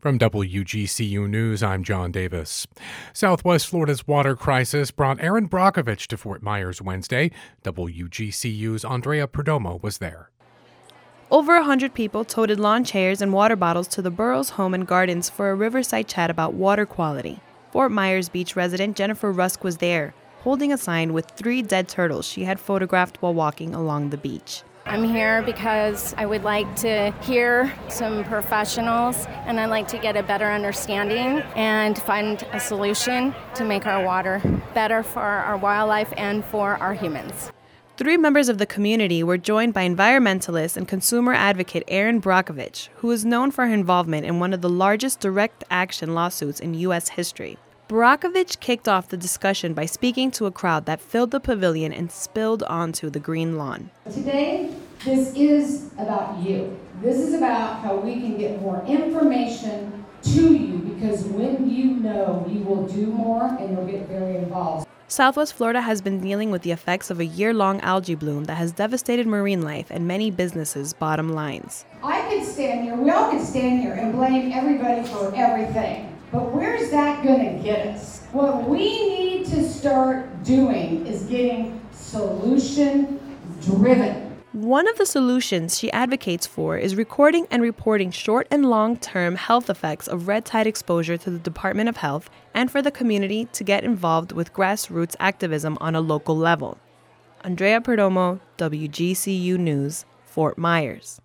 From WGCU News, I'm John Davis. Southwest Florida's water crisis brought Erin Brockovich to Fort Myers Wednesday. WGCU's Andrea Perdomo was there. Over 100 people toted lawn chairs and water bottles to the borough's home and gardens for a riverside chat about water quality. Fort Myers Beach resident Jennifer Rusk was there, holding a sign with 3 dead turtles she had photographed while walking along the beach. I'm here because I would like to hear some professionals, and I'd like to get a better understanding and find a solution to make our water better for our wildlife and for our humans. 3 members of the community were joined by environmentalist and consumer advocate Erin Brockovich, who is known for her involvement in one of the largest direct action lawsuits in U.S. history. Brockovich kicked off the discussion by speaking to a crowd that filled the pavilion and spilled onto the green lawn. Today, this is about you. This is about how we can get more information to you, because when you know, you will do more and you'll get very involved. Southwest Florida has been dealing with the effects of a year-long algae bloom that has devastated marine life and many businesses' bottom lines. I could stand here, we all could stand here and blame everybody for everything. But where's that going to get us? What we need to start doing is getting solution-driven. One of the solutions she advocates for is recording and reporting short and long-term health effects of red tide exposure to the Department of Health, and for the community to get involved with grassroots activism on a local level. Andrea Perdomo, WGCU News, Fort Myers.